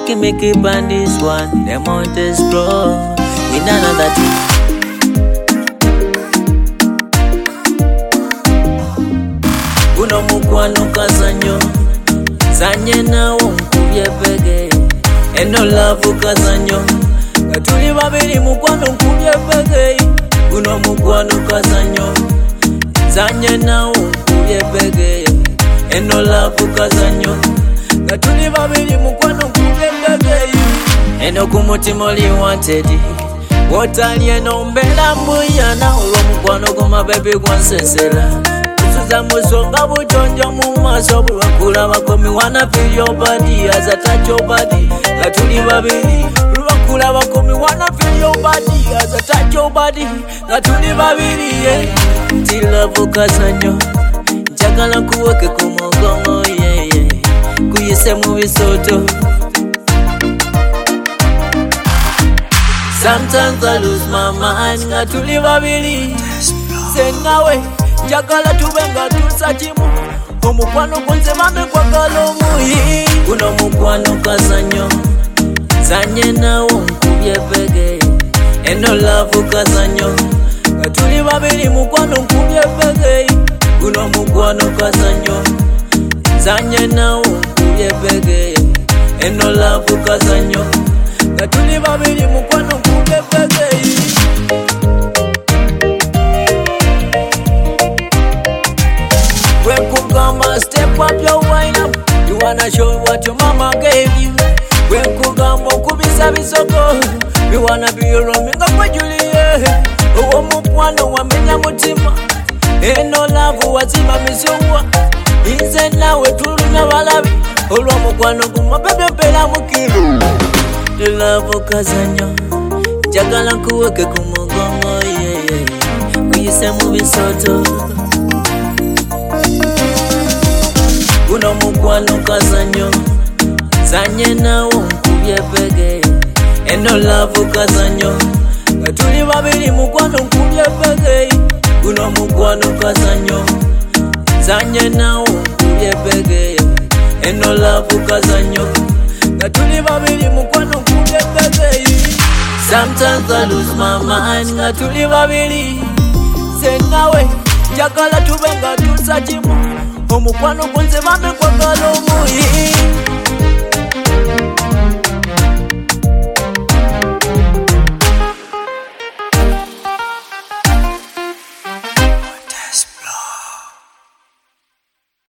making me keep on this one. Them want to explore in another thing. Kuno mukwano kazanyo zanye nawo nkubye pege. Eno love kazanyo katuli babiri mukwano nkubye pege. Kuno mukwano kazanyo zanye nawo nkubye pege. Eno love kazanyo katuli babiri mukwano nkubye pege. Eno kumutima oli wanted wotali eno mbela mbuyana olwo mukwano goma baby gwansesera. Za musonga bujonjo mu maso bulwakula bakomi wana feel your body as I touch your body. Gatuli babiri bulwakula bakomi wana feel your body as I touch your body. Gatuli babiri till love kazanyo njagala kuweke ku mugongo kuyise mu bisoto. Sometimes I lose my mind. Gatuli babiri senawe njagala tubenga tusachimu omukwano kunze mame kwa kalomuyi. Kuno mukwano kazanyo zanye nawo nkubye pege. Eno love kazanyo katuli babiri mukwano nkubye pege. Kuno mukwano kazanyo zanye nawo nkubye pege. Eno love kazanyo katuli babiri mukwano nkubye pege. Step up your wine up. You wanna show what your mama gave you. When kugamba kubisa bisoko. You wanna be your rominga kwa Julie. Uwo mukwano wamenya mutima. Eno love wazima misungwa. Inze nawe tuluna balabi. Olwo mukwano guma bebe mpela mukiru. The love kazanyo njagala kuweke ku mugongo kuyise mu bisoto. Kuno mukwano kazanyo zanye nawo nkubye pege. Eno love kazanyo katuli babiri mukwano nkubye pege. Kuno mukwano kazanyo zanye nawo nkubye pege. Eno love kazanyo katuli babiri mukwano nkubye pege. Sometimes I lose my mind. Katuli babiri senawe njagala tubenga tusachimu omukwano kunze mame kwa kalomuyi.